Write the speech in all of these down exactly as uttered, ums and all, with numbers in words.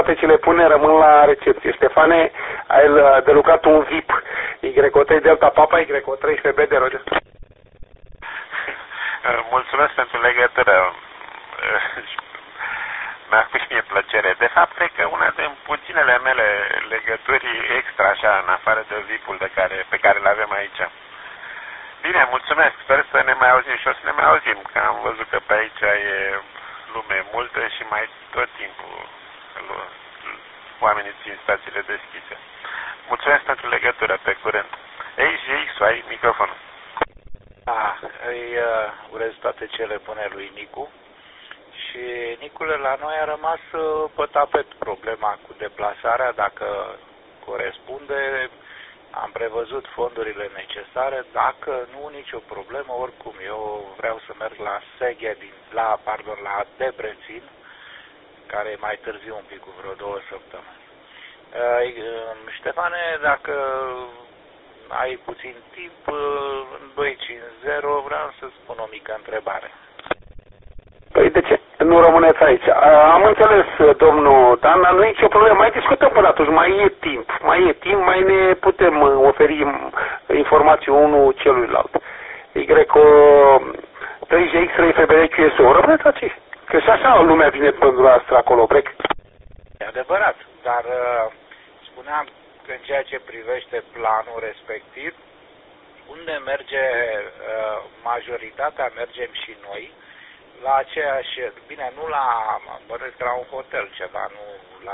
toate ce le pune rămân la recepție. Ștefane, ai de lucrat un V I P. Y O trei Delta Papa, Y O treisprezece B de Roger. Mulțumesc pentru legătură. Mi-a făcut și mie plăcere. De fapt, cred că una din puținele mele legături extra, așa, în afară de V I P-ul de care, pe care le avem aici. Bine, mulțumesc. Sper să ne mai auzim și o să ne mai auzim, că am văzut că pe aici e lume multă și mai tot timpul oamenii țin stațiile deschise. Mulțumesc pentru legătură, pe curând. Ei, G X, ai microfonul. Da, îi uh, urez toate cele bune lui Nicu. Și, Nicule, la noi a rămas uh, pe tapet problema cu deplasarea, dacă corespunde. Am prevăzut fondurile necesare, dacă nu, nicio problemă, oricum. Eu vreau să merg la Seghe, din, la, pardon, la Debrețin, care e mai târziu un pic, cu vreo două săptămâni. Uh, Ștefane, dacă ai puțin timp, în doi cinci zero vreau să spun o mică întrebare. Păi de ce nu rămâneți aici? Am înțeles, domnul Dan, nu e nicio problemă, mai discutăm până atunci, mai e timp, mai e timp, mai ne putem oferi informații unul celuilalt. Y trei G X trei F B R Q S O, rămâneți aici, că și așa lumea vine pe dumneavoastră acolo, brec. E adevărat, dar spuneam că în ceea ce privește planul respectiv, unde merge majoritatea, mergem și noi, la aceeași, bine, nu la, băresc la un hotel ceva, nu la,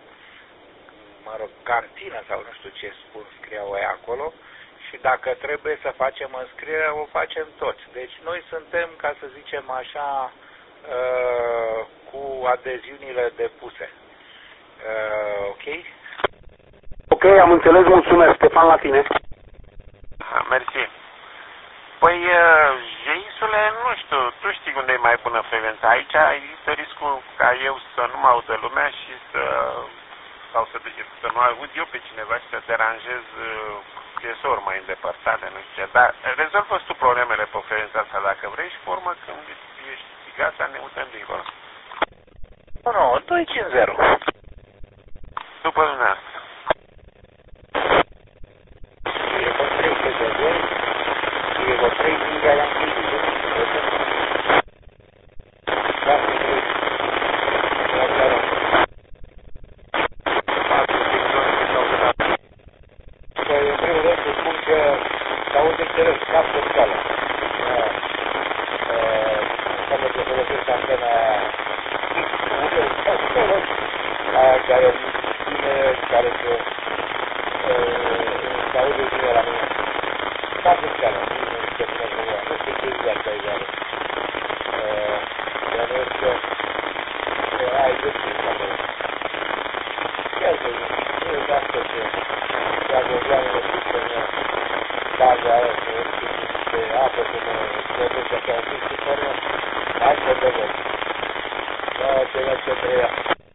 mă rog, cantină sau nu știu ce spun, scriau ei acolo, și dacă trebuie să facem înscriere, o facem toți. Deci noi suntem, ca să zicem așa, uh, cu adeziunile depuse. Uh, ok? Ok, am înțeles, mulțumesc. Ștefan, la tine. Mersi. Păi, Jeisule, nu știu, tu știi unde e mai bună frecvența. Aici există riscul ca eu să nu mă audă lumea și să, sau să, să nu aud eu pe cineva și să deranjez ori mai îndepărtate, nu știu ce. Dar rezolvă tu problemele pe frecvența asta dacă vrei și pe urmă când ești gata ne mutăm dincolo. Nu, nu, doi cinci zero. După dumneavoastră. Diego trei miglia da Anchilide, păi, în primul rând, să spun că s-aude înțeles, cap de scală. Înseamnă că folosesc antena aia care vine, care se s-aude bine la mine. Cap de scală. Nu știu ce zi asta e iară. Bănuiesc că ai găsit acolo. Chiar că nu e de asta ce dacă oamenii mă zic că mă baza aia să de apă să mă produce așa un pic și fără hai să te văd. Da, te văd să treia.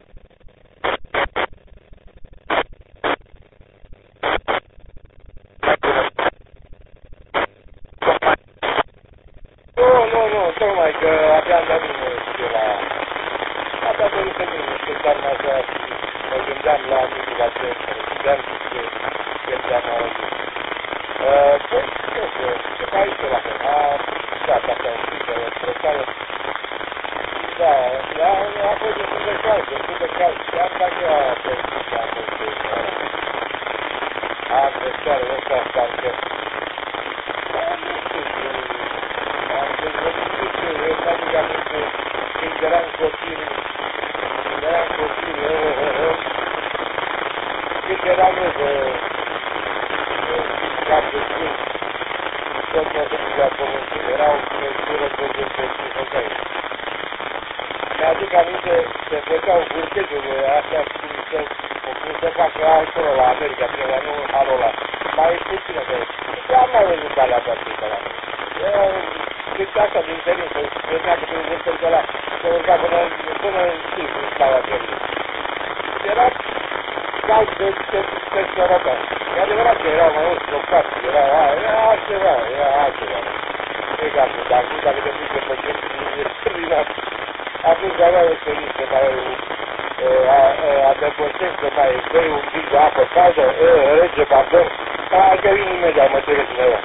Tocmai că abia am dat drumul de la... Abia am dat drumul și chiar mă așa și mă gândeam la micul la ce mă gândeam și ce gândeam la auzit. Păi, ce să, ce mai aici la fel, a dat așa un pic de stresare. Da, a fost destul de cald, destul de cald, chiar dacă a permis că a fost de ăla. Am de seară ăsta, parcă... Nu știu, am dezvățit ce eu m-aduc aminte când eram copil, când eram copil, oh, oh, oh, când eram eu de șapte cinci, tot mă ducea pământul, era o măsură de dezvățit. Mi-aduc aminte, se făceau vârtejele astea cum se, cum se facă acolo la America, până la nu halul ăla. Mai e puțină de aici. Și am mai văzut alea toate pe la mine. Deci asta din terin, să vedea că prin vârtele ăla se urca până, până în sus, în slaua terin. Era cald de textorător. E adevărat că erau mai mulți blocați, era, era altceva, era altceva. Nu e ca acum, dar acum dacă te duci pe păcet, nu e terminat. Atunci avea o experiență mai adăpostești să mai bei un pic de apă caldă, rece, pardon, hai că vin imediat, mă trebuie cineva.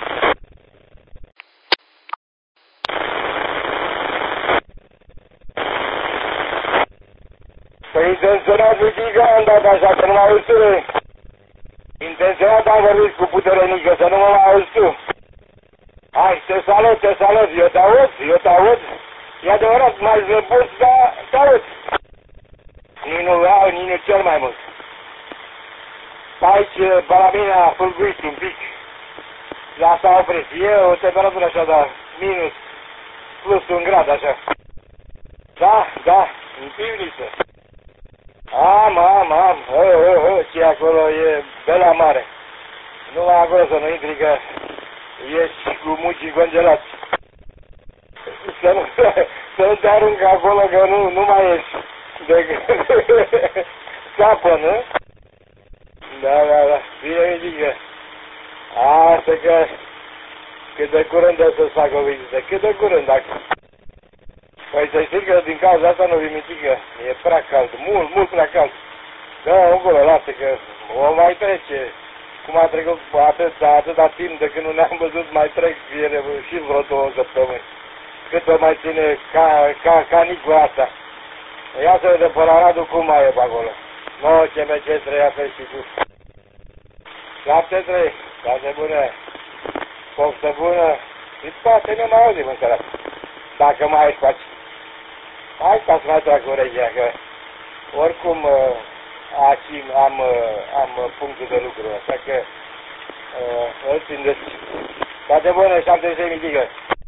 Păi intenționat Vitică am dat așa, că nu mă auzi tu, re. Intenționat am vorbit cu putere mică, să nu mă mai auzi tu. Hai, te salut, te salut, eu te aud, eu te aud. E adevărat, mai zăbus, dar te aud. Nici nu vreau, nici nu cel mai mult. Aici, pe la mine a fulguit un pic. La asta a oprit. E o temperatură așa, dar minus, plus un grad, așa. Da, da, în pivniță. Am, am, am. Oh, oh, oh, ce acolo e bela mare. Numai acolo să nu intri, că ești cu mucii congelați. Să nu, să nu te aruncă acolo, că nu, nu mai ești. De sapă, nu? Da, da, da. Bine, mică. Asta că cât de curând o să-ți fac o vizită. Cât de curând, dacă... Păi să știi că din cauza asta nu vin mitică. E prea cald, mult, mult prea cald. Da, încolo, lasă că o mai trece. Cum a trecut atâta, atâta timp de când nu ne-am văzut, mai trec și vreo două săptămâni. Cât o mai ține ca, ca, canicula asta. Ia să vedem pe la Radu cum mai e pe acolo. nouă C M C trei, a și tu. șapte trei, toate bune. Poftă bună. Și poate ne mai auzim în seara. Dacă mai ai faci. Hai ca să mai trag urechea, că oricum aici am, am punctul de lucru, așa că îl țin de toate bune, șapte trei mitică.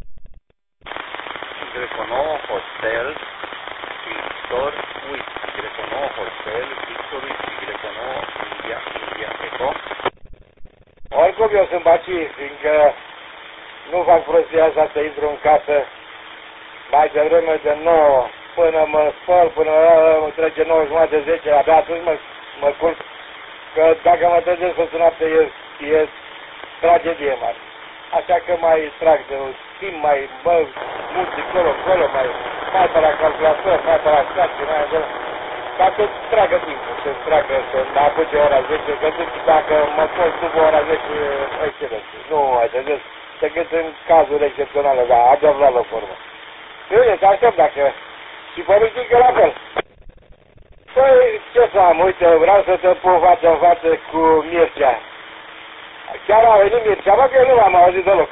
Greco nouă, Hotel, Victor, Whisky, Greco nouă, Hotel, Victor, Whisky, Greco nouă, India, India, Eco. Oricum eu sunt aici, fiindcă nu fac prostia asta să intru în casă mai devreme de nouă, până mă spăl, până mă trece nouă jumătate de zece, abia atunci mă, mă culc, că dacă mă trezesc să noapte e, e tragedie mare. Așa că mai trag de un timp, mai mă mulți colo, colo, mai, mai pe la calculator, mai pe la stație, mai acolo. Ca să tragă timpul, să tragă, să mă apuce ora zece, că dacă mă pot după ora zece, excelent. Nu mai trezesc, decât în cazuri excepționale, dar abia la loc formă. Bine, te aștept dacă... Și pe Mitică la fel. Păi, ce să am, uite, vreau să te pun față în față cu Mircea. Chiar a venit Mircea, bă, că eu nu l-am auzit deloc.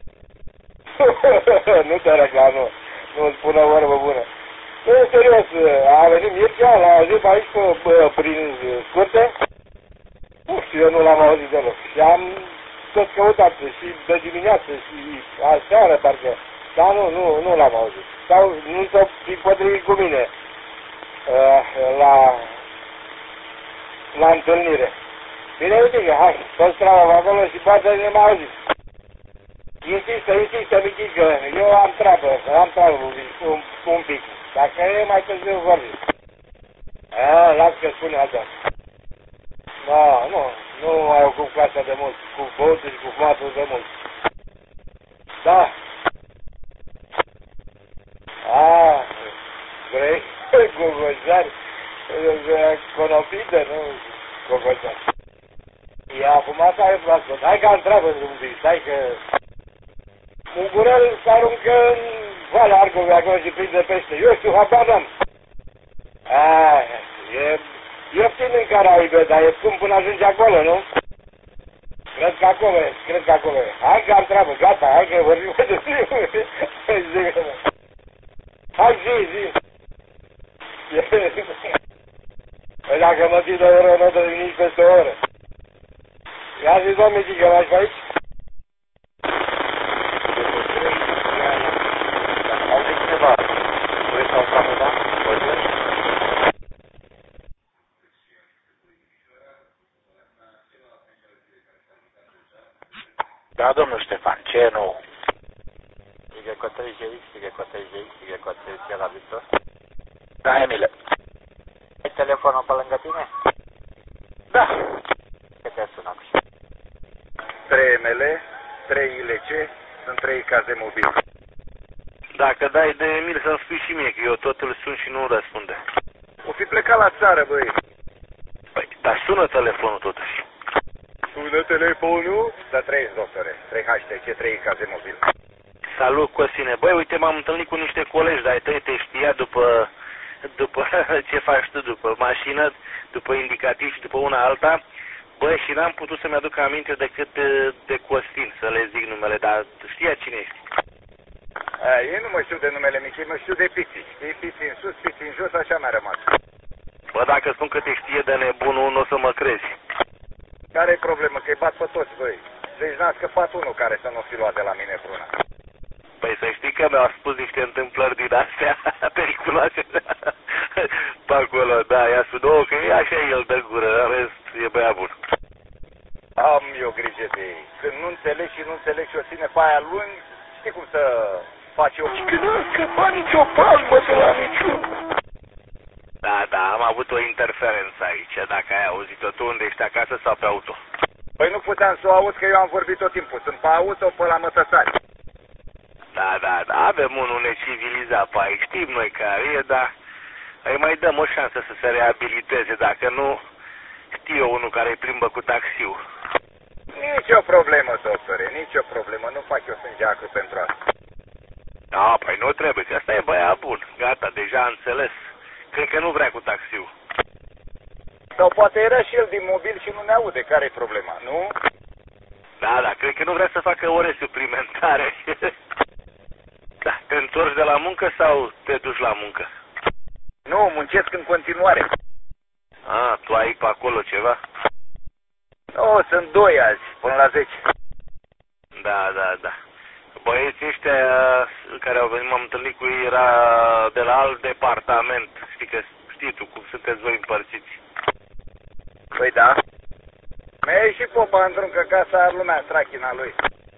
Nu te răca, nu. Nu-ți spune o vorbă bună. Nu, serios, a venit Mircea, l-a auzit aici pe, prin scurte. Nu știu, eu nu l-am auzit deloc. Și am tot căutat și de dimineață și aseară, parcă. Dar nu, nu, nu l-am auzit. Sau nu s-o fi potrivit cu mine uh, la, la întâlnire. Bine, Mitică, hai, toți treaba acolo și poate să ne mai auzit. Insistă, insistă, Mitică, eu am treabă, am treabă un, un pic. Dacă e mai târziu vorbim. A, las că spune asta. No, nu, nu mai ocup casa de mult, cu băutul și cu fumatul de mult. Da. A, vrei? Gogozari? Conopidă, nu? Gogozari. Ia, fumat ai proaspăt. Hai că am treabă un pic, stai că... Mugurel se aruncă în Valea Arcului acolo și prinde pește. Eu știu, habar n-am. A, e ieftin în Caraibe, dar e scump până ajunge acolo, nu? Cred că acolo e, cred că acolo e. Hai că am treabă, gata, hai că vorbim mai de zi. Hai zi, zi. Păi dacă mă ții de o oră, nu dă nici peste o oră. Ia zi, domnule, Mitică, mai pe aici? Auzi cineva? Vrei să-l facă, da? Da, domnul Ștefan, ce e nou? Y cu trei G X, Y cu trei G X, Y cu trei de la Victor. Da, Emile. Ai telefonul pe lângă tine? Da. Ce te sună? trei M L, trei I L C, sunt trei caze mobile. Dacă dai de Emil să-mi spui și mie, că eu tot îl sun și nu răspunde. O fi plecat la țară, băi. Păi, dar sună telefonul totuși. Sună telefonul? Da, trăiesc, doctore. trei H T C trei caz de mobil. Salut, Cosine. Băi, uite, m-am întâlnit cu niște colegi de-ai tăi, te știa după, după ce faci tu, după mașină, după indicativ și după una alta. Băi, și n-am putut să-mi aduc aminte decât de, de Costin, să le zic numele, dar știa cine ești. A, eu nu mă știu de numele Michi, mă știu de Piți. Știi, Piți în sus, Piți în jos, așa mi-a rămas. Bă, dacă spun că te știe de nebunul, nu o să mă crezi. Care-i problemă? Că-i bat pe toți, băi. Deci n-a scăpat unul care să nu fi luat de la mine vreuna. Păi să știi că mi-au spus niște întâmplări din astea periculoase pe acolo, da, ia să două, că e așa el de gură, în rest e băiat bun. Am eu grijă de ei. Când nu înțeleg și nu înțeleg și o ține pe aia luni, știi cum să faci eu? Și că n-a scăpat nicio palmă de la niciun. Da, da, am avut o interferență aici, dacă ai auzit-o. Tu unde ești, acasă sau pe auto? Păi nu puteam să o aud că eu am vorbit tot timpul. Sunt pe auto, pe la Mătăsari. Da, da, da, avem unul necivilizat pe aici, știm noi care e, dar îi mai dăm o șansă să se reabiliteze, dacă nu, știu eu unul care îi plimbă cu taxiul. Nici o problemă, doctore, nici o problemă. Nu fac eu sângeacru pentru asta. Da, păi nu trebuie, că ăsta e băiat bun. Gata, deja am înțeles. Cred că nu vrea cu taxiul. Sau poate era și el din mobil și nu ne aude. Care-i problema, nu? Da, da, cred că nu vrea să facă ore suplimentare. Da, te întorci de la muncă sau te duci la muncă? Nu, muncesc în continuare. A, tu ai pe acolo ceva? Nu, sunt doi azi, până la zece. Da, da, da. Băieții ăștia care au venit, m-am întâlnit cu ei, era de la alt departament. Știi că știi tu cum sunteți voi împărțiți. Păi da. Mi-a ieșit popa într-un că casa ar lumea în trachina lui.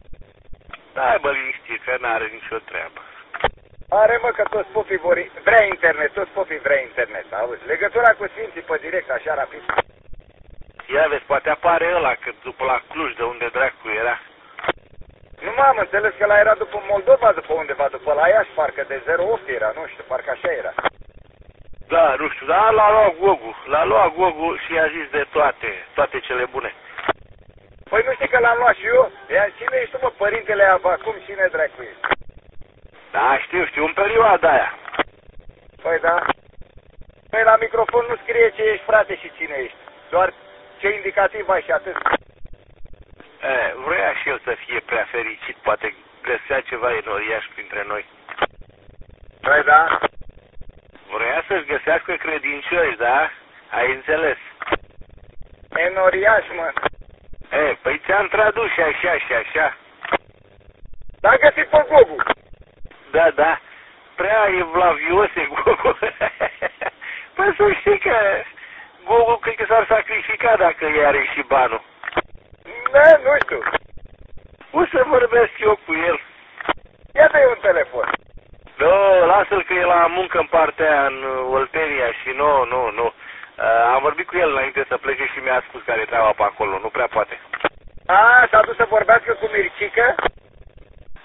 Da, bă, liniștit, că n-are nicio treabă. Are, mă, că toți popii vor... Vrea internet, toți popii vrea internet, auzi? Legătura cu Sfinții pe direct, așa rapid. Ia vezi, poate apare ăla, că după la Cluj, de unde dracu era. Nu m-am înțeles că la era după Moldova, după undeva, după la Iași, parcă de zero opt era, nu știu, parcă așa era. Da, nu știu, dar l-a luat Gogu, l-a luat Gogu și i-a zis de toate, toate cele bune. Păi nu știi că l-am luat și eu? Ia, cine ești tu, mă, părintele Avacum, cine dracu ești? Da, știu, știu, în perioada aia. Păi da. Păi la microfon nu scrie ce ești, frate, și cine ești. Doar ce indicativ ai și atât. E, vrea și el să fie prea fericit, poate găsea ceva enoriaș printre noi. Păi da. Vrea să-și găsească credincioși, da? Ai înțeles? Enoriaș, mă. E, păi ți-am tradus și așa și așa. L-a găsit pe Gogu. Da, da, prea evlavios e Gogu. Păi să știi că Gogu cred că s-ar sacrifica dacă i are și banul. Da, nu știu. O să vorbesc eu cu el. Ia dă-i un telefon. Nu, lasă-l că e la muncă în partea aia, în Oltenia și nu, nu, nu. Uh, am vorbit cu el înainte să plece și mi-a spus care e treaba pe acolo, nu prea poate. A, s-a dus să vorbească cu Mircică?